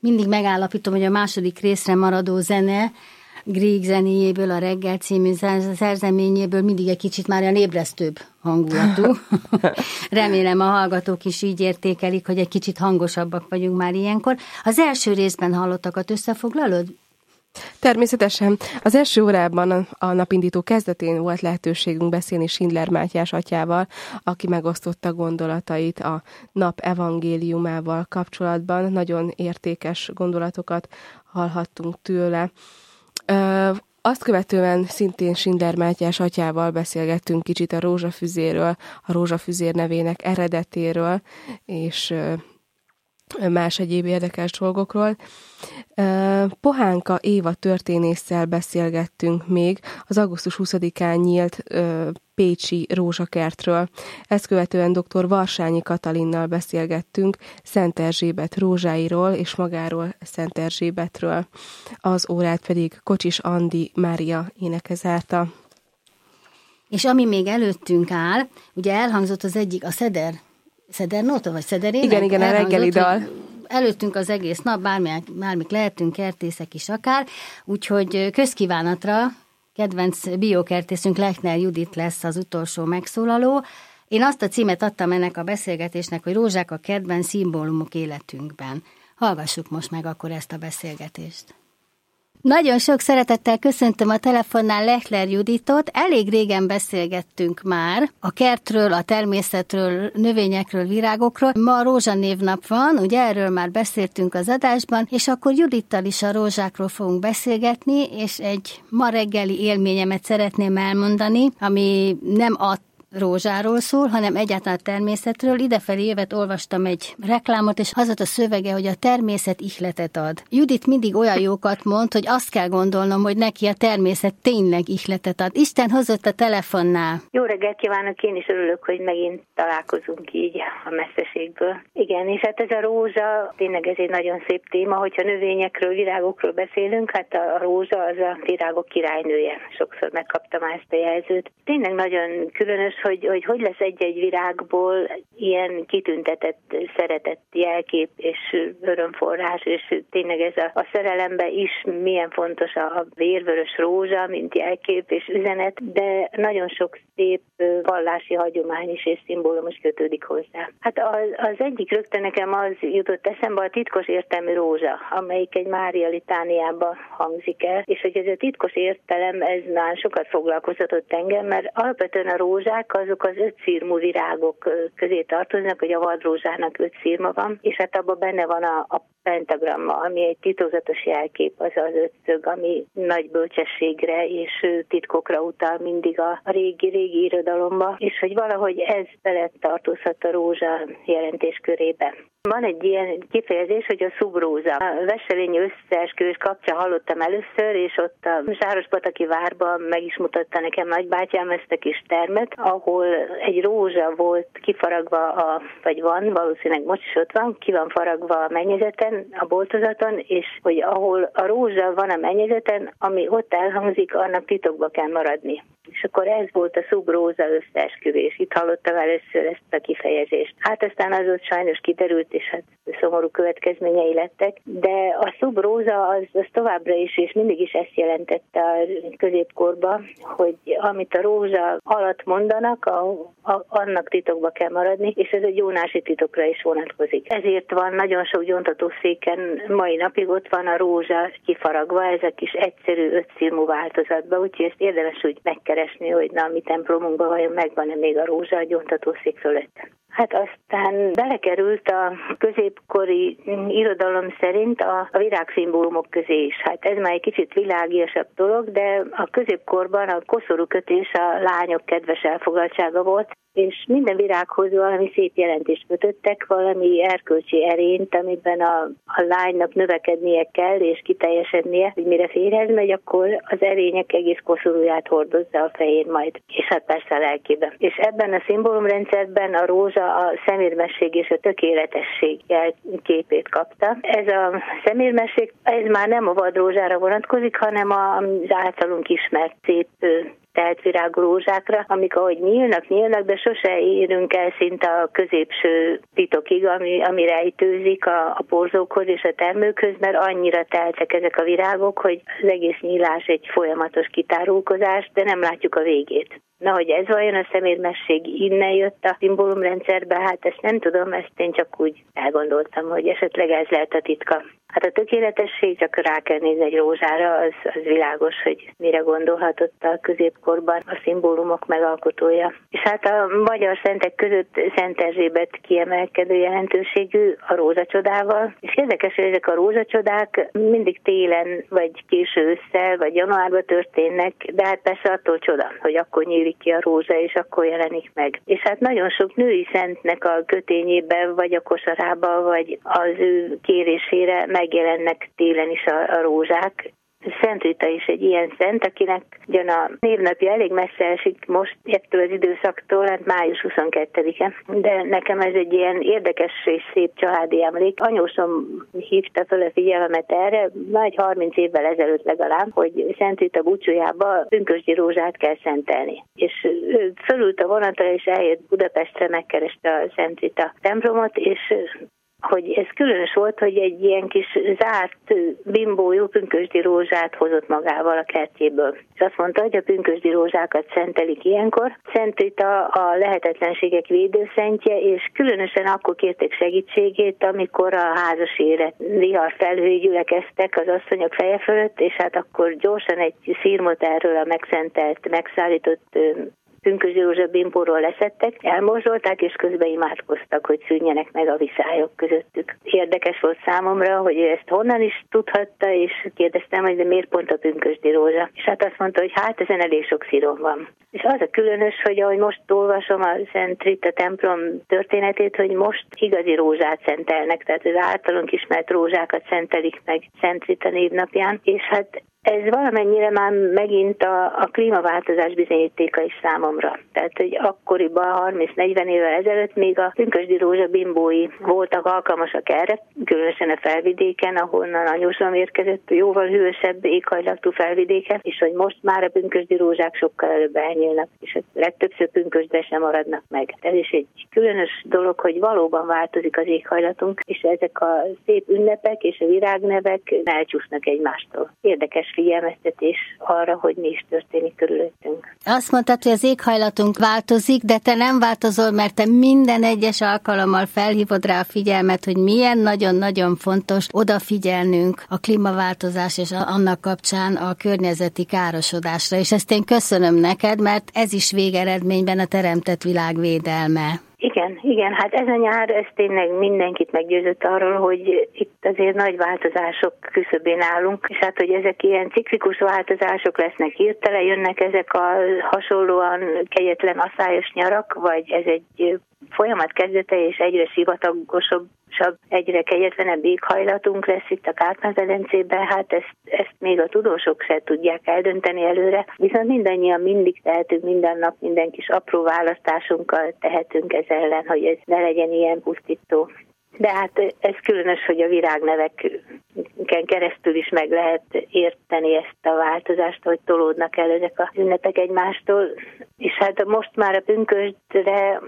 Mindig megállapítom, hogy a második részre maradó zene, Grieg zenéjéből, a Reggel című szerzeményéből mindig egy kicsit már olyan ébresztőbb hangulatú. Remélem a hallgatók is így értékelik, hogy egy kicsit hangosabbak vagyunk már ilyenkor. Az első részben hallottakat összefoglalod? Természetesen. Az első órában a napindító kezdetén volt lehetőségünk beszélni Schindler Mátyás atyával, aki megosztotta gondolatait a nap evangéliumával kapcsolatban. Nagyon értékes gondolatokat hallhattunk tőle. Azt követően szintén Schindler Mátyás atyával beszélgettünk kicsit a rózsafüzéről, a rózsafüzér nevének eredetéről, és más egyéb érdekes dolgokról. Pohánka Éva történésszel beszélgettünk még az augusztus 20-án nyílt pécsi rózsakertről. Ezt követően dr. Varsányi Katalinnal beszélgettünk Szent Erzsébet rózsáiról és magáról Szent Erzsébetről. Az órát pedig Kocsis Andi Mária éneke zárta. És ami még előttünk áll, ugye elhangzott az egyik, a Szedernóta, vagy Szederének? Igen, a reggeli dal. Előttünk az egész nap, bármik lehetünk, kertészek is akár, úgyhogy közkívánatra kedvenc biokertészünk Lechner Judit lesz az utolsó megszólaló. Én azt a címet adtam ennek a beszélgetésnek, hogy rózsák a kedvenc szimbólumok életünkben. Hallgassuk most meg akkor ezt a beszélgetést. Nagyon sok szeretettel köszöntöm a telefonnál Lechner Juditot. Elég régen beszélgettünk már a kertről, a természetről, növényekről, virágokról. Ma rózsanévnap van, ugye erről már beszéltünk az adásban, és akkor Judittal is a rózsákról fogunk beszélgetni, és egy ma reggeli élményemet szeretném elmondani, ami nem a rózsáról szól, hanem egyáltalán a természetről. Idefelé évet olvastam egy reklámot, és az volt a szövege, hogy a természet ihletet ad. Judit mindig olyan jókat mond, hogy azt kell gondolnom, hogy neki a természet tényleg ihletet ad. Isten hozott a telefonnál. Jó reggelt kívánok, én is örülök, hogy megint találkozunk így a messzeségből. Igen, és hát ez a rózsa, tényleg ez egy nagyon szép téma, hogyha növényekről, virágokról beszélünk, hát a rózsa az a virágok királynője. Sokszor megkaptam ezt a jelzőt. Tényleg nagyon különös, hogy lesz egy-egy virágból ilyen kitüntetett, szeretett jelkép és örömforrás, és tényleg ez a szerelemben is milyen fontos a vérvörös rózsa, mint jelkép és üzenet, de nagyon sok szép vallási hagyomány is és szimbólum is kötődik hozzá. Hát az egyik rögtön nekem az jutott eszembe, a titkos értelmű rózsa, amelyik egy Mária litániába hangzik el, és hogy ez a titkos értelem, ez már sokat foglalkoztatott engem, mert alapvetően a rózsák azok az 5 szirmú virágok közé tartoznak, hogy a vadrózsának 5 szirma van, és hát abban benne van a pentagramma, ami egy titokzatos jelkép, az az 5 szög, ami nagy bölcsességre és titkokra utal mindig a régi irodalomba, és hogy valahogy ez bele tartozhat a rózsa jelentéskörébe. Van egy ilyen kifejezés, hogy a szubróza. A Veselényi összeesküvés kapcsán hallottam először, és ott a Sárospataki várban meg is mutatta nekem nagybátyám ezt a kis termet, ahol egy rózsa volt kifaragva, vagy van, valószínűleg most is ott van, ki van faragva a mennyezeten, a boltozaton, és hogy ahol a rózsa van a mennyezeten, ami ott elhangzik, annak titokba kell maradni. És akkor ez volt a szubróza összeesküvés. Itt hallottam először ezt a kifejezést. Hát aztán az ott sajnos kiderült, és hát szomorú következményei lettek, de a szubróza az továbbra is, és mindig is ezt jelentette a középkorban, hogy amit a rózsa alatt mondanak, annak titokba kell maradni, és ez egy jónási titokra is vonatkozik. Ezért van nagyon sok gyóntatószéken mai napig ott van a rózsa kifaragva, ez a kis egyszerű 5 szirmú változatban, úgyhogy ezt érdemes úgy megkeresni, hogy na, mi templomunkban vajon megvan-e még a rózsa a gyóntatószék fölött. Hát aztán belekerült a középkori irodalom szerint a virágszimbólumok közé is. Hát ez már egy kicsit világiasabb dolog, de a középkorban a koszorú kötés a lányok kedves elfoglaltsága volt, és minden virághoz valami szép jelentést kötöttek, valami erkölcsi erényt, amiben a lánynak növekednie kell, és kiteljesednie, hogy mire férhez megy, akkor az erények egész koszorúját hordozza a fején majd, és hát persze a lelkében. És ebben a szimbólumrendszerben a rózsa a szemérmesség és a tökéletesség képét kapta. Ez a szemérmesség, ez már nem a vadrózsára vonatkozik, hanem az általunk ismert szép telt virágú rózsákra, amik ahogy nyílnak, de sose érünk el szinte a középső titokig, ami rejtőzik a porzókhoz és a termőkhöz, mert annyira teltek ezek a virágok, hogy az egész nyílás egy folyamatos kitárulkozás, de nem látjuk a végét. Na, hogy ez vajon a szemérmesség innen jött a szimbólumrendszerbe, hát ezt nem tudom, ezt én csak úgy elgondoltam, hogy esetleg ez lehet a titka. Hát a tökéletesség, csak rá kell nézni egy rózsára, az világos, hogy mire gondolhatott a középkorban a szimbólumok megalkotója. És hát a magyar szentek között Szent Erzsébet kiemelkedő jelentőségű a rózsacsodával. És érdekes, hogy ezek a rózsacsodák mindig télen, vagy késő ősszel, vagy januárban történnek, de hát persze attól csoda, hogy akkor nyílik ki a rózsa, és akkor jelenik meg. És hát nagyon sok női szentnek a kötényében, vagy a kosarába, vagy az ő kérésére megjelennek télen is a rózsák. Szent Rita is egy ilyen szent, akinek ugyan a névnapja elég messze esik most ettől az időszaktól, hát május 22-e, de nekem ez egy ilyen érdekes és szép családi emlék. Anyósom hívta fel a figyelmet erre, nagy 30 évvel ezelőtt legalább, hogy Szent Rita búcsújába pünkösdi rózsát kell szentelni. És ő fölült a vonatra, és eljött Budapestre, megkereste a Szent Rita templomot, és hogy ez különös volt, hogy egy ilyen kis zárt bimbójú pünkösdi rózsát hozott magával a kertjéből. És azt mondta, hogy a pünkösdi rózsákat szentelik ilyenkor. Szent Rita a lehetetlenségek védőszentje, és különösen akkor kérték segítségét, amikor a házas élet vihar felhői gyülekeztek az asszonyok feje fölött, és hát akkor gyorsan egy szirmot erről a megszentelt, megszállított pünkösdi rózsa bimbóról leszettek, elmorzsolták, és közben imádkoztak, hogy szűnjenek meg a viszályok közöttük. Érdekes volt számomra, hogy ő ezt honnan is tudhatta, és kérdeztem, hogy de miért pont a pünkösdi rózsa. És hát azt mondta, hogy hát ezen elég sok szírom van. És az a különös, hogy ahogy most olvasom a Szent Rita templom történetét, hogy most igazi rózsát szentelnek, tehát az általunk ismert rózsákat szentelik meg Szent Rita névnapján, és hát ez valamennyire már megint a klímaváltozás bizonyítéka is számomra. Tehát, hogy akkoriban, 30-40 évvel ezelőtt még a pünkösdi rózsa bimbói voltak alkalmasak erre, különösen a felvidéken, ahonnan anyósom érkezett, jóval hűvösebb éghajlatú felvidéken, és hogy most már a pünkösdi rózsák sokkal előbb elnyílnak, és legtöbbször pünkösdbe sem maradnak meg. Ez is egy különös dolog, hogy valóban változik az éghajlatunk, és ezek a szép ünnepek és a virágnevek elcsúsznak egymástól. Érdekes figyelmeztetés arra, hogy mi is történik körülöttünk. Azt mondtad, hogy az éghajlatunk változik, de te nem változol, mert te minden egyes alkalommal felhívod rá a figyelmet, hogy milyen nagyon-nagyon fontos odafigyelnünk a klímaváltozás és annak kapcsán a környezeti károsodásra. És ezt én köszönöm neked, mert ez is végeredményben a teremtett világ védelme. Igen, hát ez a nyár, ez tényleg mindenkit meggyőzött arról, hogy itt azért nagy változások küszöbén állunk, és hát, hogy ezek ilyen ciklikus változások lesznek, hirtelen jönnek ezek a hasonlóan kegyetlen asszályos nyarak, vagy ez egy folyamat kezdete, és egyre sivatagosabb, egyre kegyetlenebb éghajlatunk lesz itt a Kárpát-medencében, hát ezt még a tudósok se tudják eldönteni előre, viszont mindannyian mindig tehetünk, minden nap minden kis apró választásunkkal tehetünk ez ellen, hogy ez ne legyen ilyen pusztító. De hát ez különös, hogy a virágneveken keresztül is meg lehet érteni ezt a változást, hogy tolódnak el ezek az ünnepek egymástól. És hát most már a pünkösdre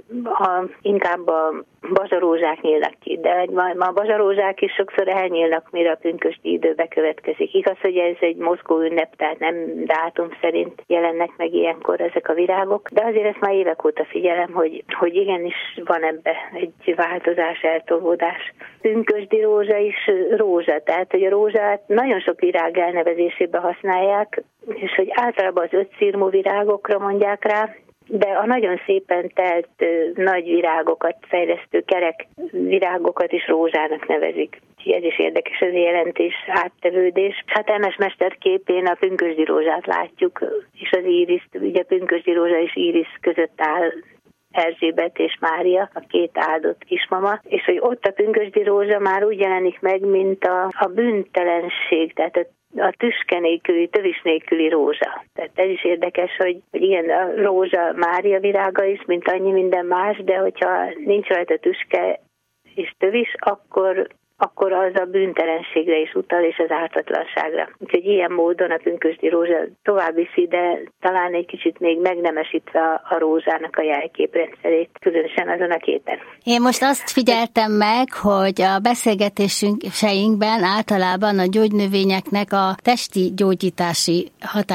inkább a bazsarózsák nyílnak ki, de ma a bazsarózsák is sokszor elnyílnak, mire a pünkösdi időbe következik. Igaz, hogy ez egy mozgó ünnep, tehát nem dátum szerint jelennek meg ilyenkor ezek a virágok, de azért ezt már évek óta figyelem, hogy igenis van ebbe egy változás, eltolódás. Pünkösdi rózsa is rózsa, tehát hogy a rózsát nagyon sok virág elnevezésében használják, és hogy általában az 5 szirmú virágokra mondják rá, de a nagyon szépen telt nagy virágokat, fejlesztő kerek virágokat is rózsának nevezik. Ez is érdekes az jelentés, áttevődés. Hát Emes mester képén a pünkösdi rózsát látjuk, és az íriszt, ugye a pünkösdi rózsa és írisz között áll Erzsébet és Mária, a 2 áldott kismama, és hogy ott a pünkösdi rózsa már úgy jelenik meg, mint a bűntelenség, tehát a tüske nélküli, tövis nélküli rózsa. Tehát ez is érdekes, hogy igen, a rózsa Mária virága is, mint annyi minden más, de hogyha nincs rajta tüske és tövis, akkor akkor az a bűntelenségre is utal, és az ártatlanságra. Úgyhogy ilyen módon a pünkösdi rózsa tovább viszi, de talán egy kicsit még megnemesítve a rózsának a jelképrendszerét, különösen azon a képen. Én most azt figyeltem meg, hogy a beszélgetéseinkben általában a gyógynövényeknek a testi gyógyítási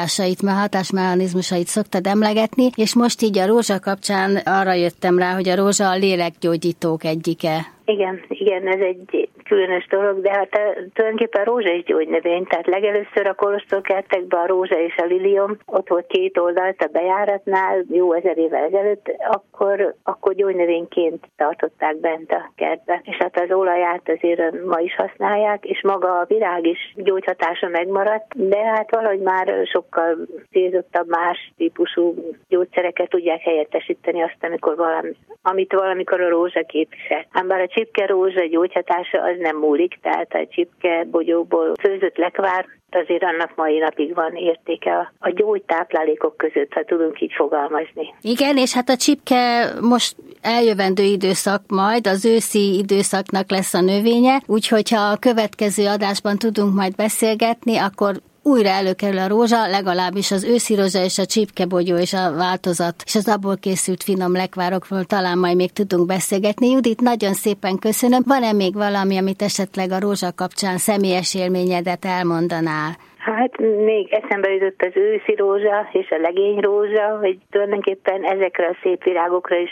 hatásmechanizmusait szoktad emlegetni, és most így a rózsa kapcsán arra jöttem rá, hogy a rózsa a lélekgyógyítók egyike. Igen, ez egy különös dolog, de hát tulajdonképpen a rózsa is gyógynövény, tehát legelőször a kolostorkertekben a rózsa és a lilium, ott volt két oldalt a bejáratnál, jó 1000 évvel ezelőtt, akkor gyógynövényként tartották bent a kertbe. És hát az olaját azért ma is használják, és maga a virág is gyógyhatása megmaradt, de hát valahogy már sokkal célzottabb, más típusú gyógyszereket tudják helyettesíteni azt, amit valamikor a rózsa képvisel. Ám bár a csipkerózsa gyógyhatása az nem múlik, tehát a csipkebogyóból főzött lekvár, azért annak mai napig van értéke a gyógytáplálékok között, ha tudunk így fogalmazni. Igen, és hát a csipke most eljövendő időszak majd, az őszi időszaknak lesz a növénye, úgyhogy ha a következő adásban tudunk majd beszélgetni, akkor újra előkerül a rózsa, legalábbis az őszi rózsa és a csipkebogyó és a változat, és az abból készült finom lekvárokról talán majd még tudunk beszélgetni. Judit, nagyon szépen köszönöm. Van-e még valami, amit esetleg a rózsa kapcsán személyes élményedet elmondanál? Hát még eszembe jutott az őszi rózsa és a legény rózsa, hogy tulajdonképpen ezekre a szép virágokra is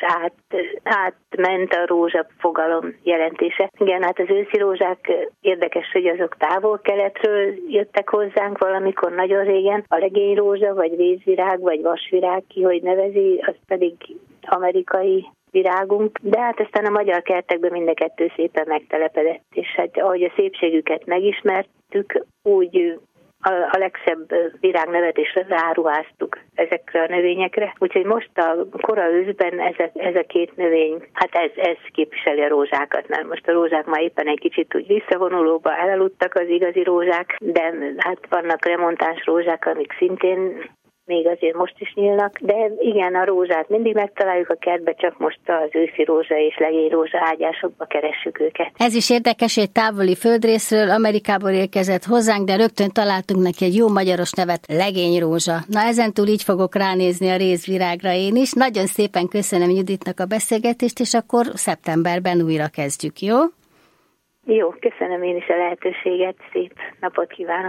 átment a rózsa fogalom jelentése. Igen, hát az őszi rózsák érdekes, hogy azok távol-keletről jöttek hozzánk valamikor nagyon régen. A legény rózsa, vagy vízvirág, vagy vasvirág, ki hogy nevezi, az pedig amerikai virágunk, de hát aztán a magyar kertekben mind a kettő szépen megtelepedett, és hát ahogy a szépségüket megismertük, úgy a legszebb virágnevet is ráruháztuk ezekre a növényekre. Úgyhogy most a kora őszben ez a két növény, hát ez képviseli a rózsákat, mert most a rózsák már éppen egy kicsit úgy visszavonulóba elaludtak az igazi rózsák, de hát vannak remontáns rózsák, amik szintén még azért most is nyílnak, de igen, a rózsát mindig megtaláljuk a kertbe, csak most az őszi rózsa és legény rózsa ágyásokba keressük őket. Ez is érdekes, egy távoli földrészről, Amerikából érkezett hozzánk, de rögtön találtunk neki egy jó magyaros nevet, legény rózsa. Na ezentúl így fogok ránézni a rézvirágra én is. Nagyon szépen köszönöm Juditnak a beszélgetést, és akkor szeptemberben újra kezdjük, jó? Jó, köszönöm én is a lehetőséget, szép napot kívánok!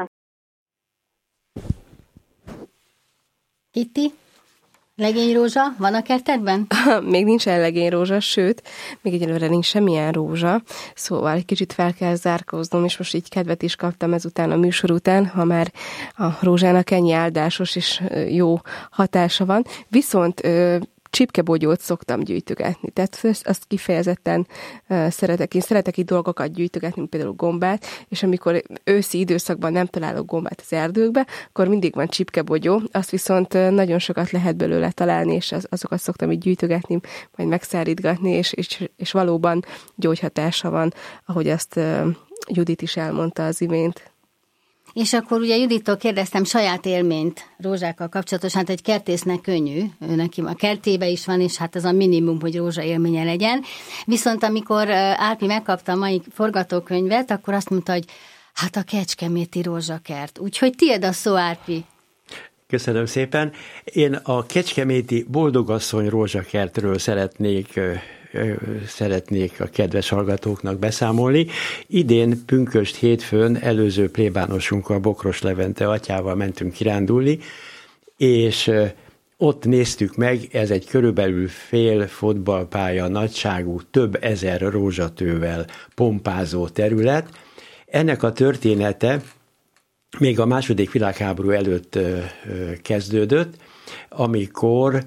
Kitti, legényrózsa van a kertedben? Még nincsen legényrózsa, sőt, még egyelőre nincs semmilyen rózsa, szóval egy kicsit fel kell zárkóznom, és most így kedvet is kaptam ezután a műsor után, ha már a rózsának ennyi áldásos és jó hatása van. Viszont csipkebogyót szoktam gyűjtögetni, tehát azt kifejezetten szeretek. Én szeretek itt dolgokat gyűjtögetni, például gombát, és amikor őszi időszakban nem találok gombát az erdőkbe, akkor mindig van csipkebogyó, azt viszont nagyon sokat lehet belőle találni, és azokat szoktam így gyűjtögetni, majd megszárítgatni, és valóban gyógyhatása van, ahogy azt Judit is elmondta az imént. És akkor ugye Judittól kérdeztem saját élményt rózsákkal kapcsolatosan, hát egy kertésznek könnyű, ő neki a kertébe is van, és hát ez a minimum, hogy rózsa élménye legyen. Viszont amikor Árpi megkapta a mai forgatókönyvet, akkor azt mondta, hogy hát a kecskeméti rózsakert. Úgyhogy tiéd a szó, Árpi. Köszönöm szépen. Én a kecskeméti Boldogasszony rózsakertről szeretnék a kedves hallgatóknak beszámolni. Idén pünkösd hétfőn előző plébánosunkkal, Bokros Levente atyával mentünk kirándulni, és ott néztük meg, ez egy körülbelül fél fotballpálya nagyságú, több ezer rózsatővel pompázó terület. Ennek a története még a II. Világháború előtt kezdődött, amikor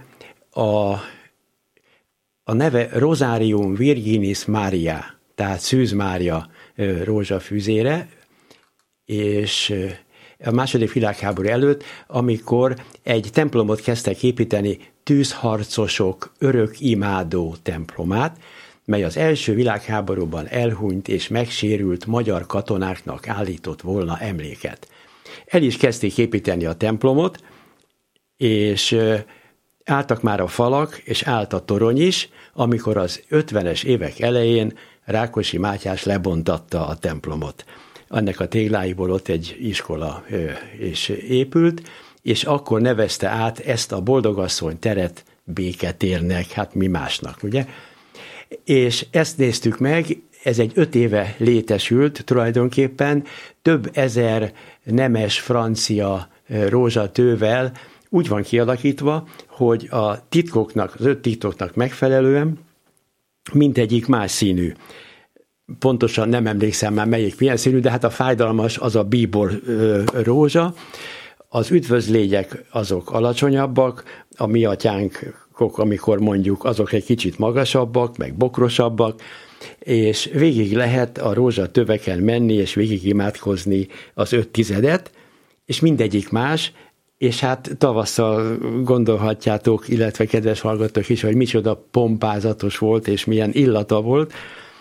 a neve Rosarium Virginis Maria, tehát Szűz Mária rózsafűzére, és a II. Világháború előtt, amikor egy templomot kezdtek építeni, tűzharcosok örökimádó templomát, mely az első világháborúban elhunyt és megsérült magyar katonáknak állított volna emléket. El is kezdték építeni a templomot, és álltak már a falak, és állt a torony is, amikor az 50-es évek elején Rákosi Mátyás lebontatta a templomot. Ennek a tégláiból ott egy iskola is épült, és akkor nevezte át ezt a Boldogasszony teret Béketérnek, hát mi másnak, ugye? És ezt néztük meg, ez egy 5 éve létesült tulajdonképpen, több ezer nemes francia rózsatővel úgy van kialakítva, hogy a titkoknak, az 5 titoknak megfelelően mindegyik más színű. Pontosan nem emlékszem már melyik milyen színű, de hát a fájdalmas az a bíbor rózsa, az üdvözlégyek azok alacsonyabbak, a mi atyánkok, amikor mondjuk, azok egy kicsit magasabbak, meg bokrosabbak, és végig lehet a rózsatöveken menni, és végig imádkozni az 5 tizedet, és mindegyik más, és hát tavasszal gondolhatjátok, illetve kedves hallgatók is, hogy micsoda pompázatos volt, és milyen illata volt,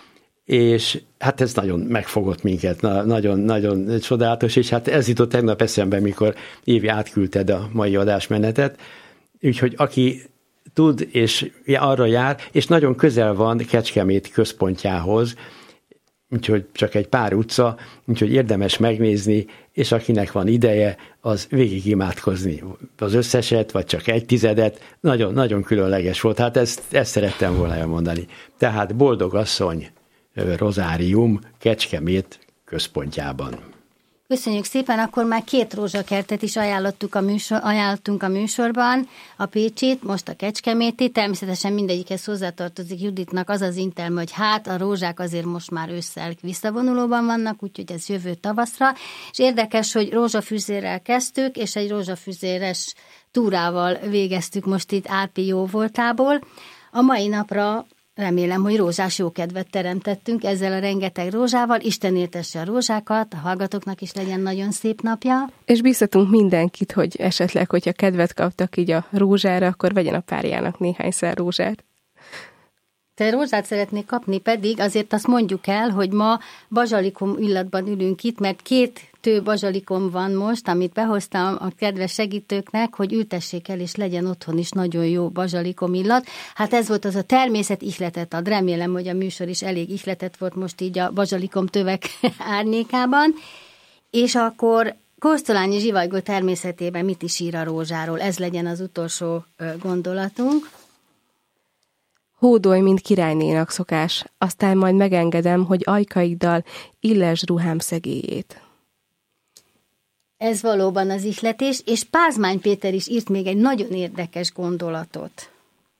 és hát ez nagyon megfogott minket, nagyon csodálatos, és hát ez jutott tegnap eszembe, mikor Évi átküldted a mai adásmenetet, úgyhogy aki tud, és arra jár, és nagyon közel van Kecskemét központjához, úgyhogy csak egy pár utca, úgyhogy érdemes megnézni, és akinek van ideje, az végig imádkozni. Az összeset, vagy csak 1 tizedet, nagyon különleges volt. Hát ezt szerettem volna elmondani. Tehát Boldogasszony rozárium Kecskemét központjában. Köszönjük szépen, akkor már 2 rózsakertet is ajánlottunk a műsorban, a pécsit, most a kecskeméti, természetesen mindegyikhez hozzátartozik Juditnak az az intelme, hogy hát a rózsák azért most már ősszel visszavonulóban vannak, úgyhogy ez jövő tavaszra, és érdekes, hogy rózsafűzérrel kezdtük, és egy rózsafűzéres túrával végeztük most itt Árpi jóvoltából. A mai napra remélem, hogy rózsás jókedvet teremtettünk ezzel a rengeteg rózsával. Isten éltesse a rózsákat, a hallgatóknak is legyen nagyon szép napja. És bíztatunk mindenkit, hogy esetleg, hogyha kedvet kaptak így a rózsára, akkor vegyen a párjának néhányszer rózsát. Te rózsát szeretnék kapni, pedig azért azt mondjuk el, hogy ma bazsalikom illatban ülünk itt, mert 2 tő bazsalikom van most, amit behoztam a kedves segítőknek, hogy ültessék el, és legyen otthon is nagyon jó bazsalikom illat. Hát ez volt az a természet ihletet ad. Remélem, hogy a műsor is elég ihletet volt most így a bazsalikom tövek árnyékában. És akkor Kosztolányi Zsivajgó természetében mit is ír a rózsáról? Ez legyen az utolsó gondolatunk. Hódolj, mint királynénak szokás, aztán majd megengedem, hogy ajkaiddal illesd ruhám szegélyét. Ez valóban az ihletés, és Pázmány Péter is írt még egy nagyon érdekes gondolatot.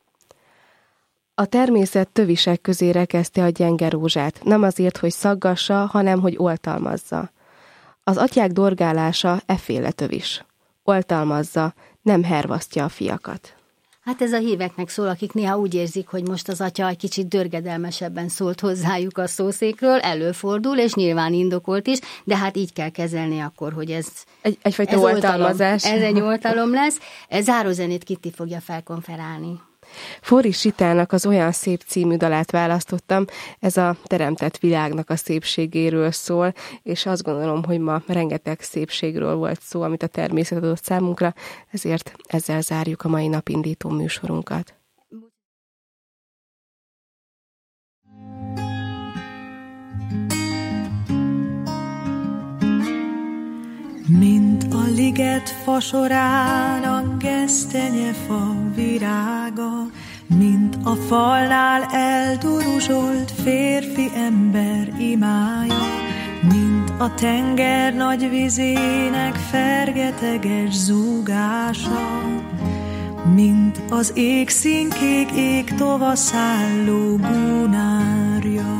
A természet tövisek közé rekeszte a gyenge rózsát, nem azért, hogy szaggassa, hanem, hogy oltalmazza. Az atyák dorgálása efféle tövis. Oltalmazza, nem hervasztja a fiakat. Hát ez a híveknek szól, akik néha úgy érzik, hogy most az atya egy kicsit dörgedelmesebben szólt hozzájuk a szószékről, előfordul, és nyilván indokolt is, de hát így kell kezelni akkor, hogy ez egyfajta oltalmazás. Ez egy oltalom lesz. Zárózenét Kitti fogja felkonferálni. Forris Sitának az Olyan szép című dalát választottam, ez a teremtett világnak a szépségéről szól, és azt gondolom, hogy ma rengeteg szépségről volt szó, amit a természet adott számunkra, ezért ezzel zárjuk a mai napindító műsorunkat. Mint a liget fasorának gesztenyefa virága, mint a falnál elduruzsolt férfi ember imája, mint a tenger nagy vizének fergeteges zúgása, mint az égszínkék ég tovaszálló búnárja.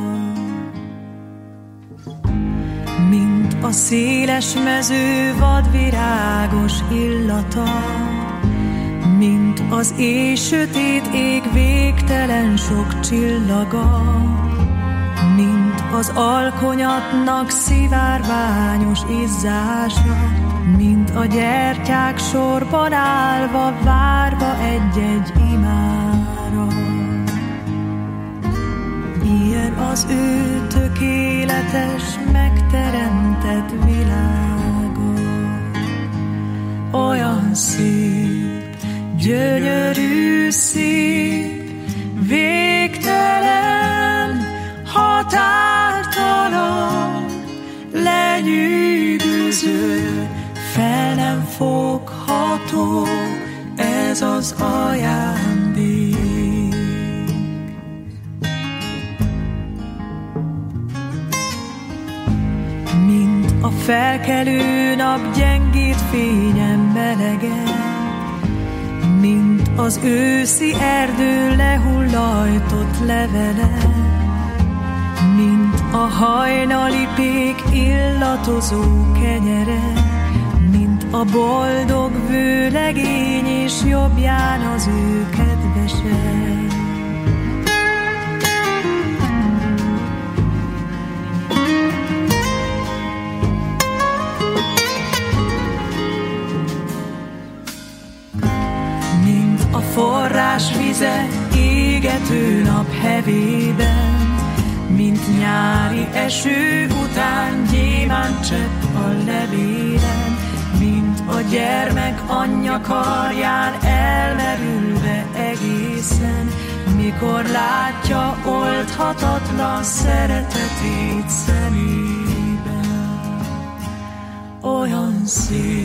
Mint a széles mező vadvirágos illata, mint az éj sötét ég végtelen sok csillaga, mint az alkonyatnak szivárványos izzása, mint a gyertyák sorban állva várva egy-egy imára. Ilyen az ő tökéletes, megteremtett világa. Olyan szép, gyönyörű szép, végtelen, határtalan, győző, fel nem fogható, ez az ajándék. Mint a felkelő nap gyengít fényen melegen, mint az őszi erdő lehullajtott levele, mint a hajnali pék illatozó kenyere, mint a boldog vőlegény és jobbján az ő kedvese. Mint a forrás vize égető nap hevében, mint nyári eső után gyémántcsepp a levélen, mint a gyermek anyja karján elmerülve egészen, mikor látja oldhatatlan szeretetét szemében. Olyan szép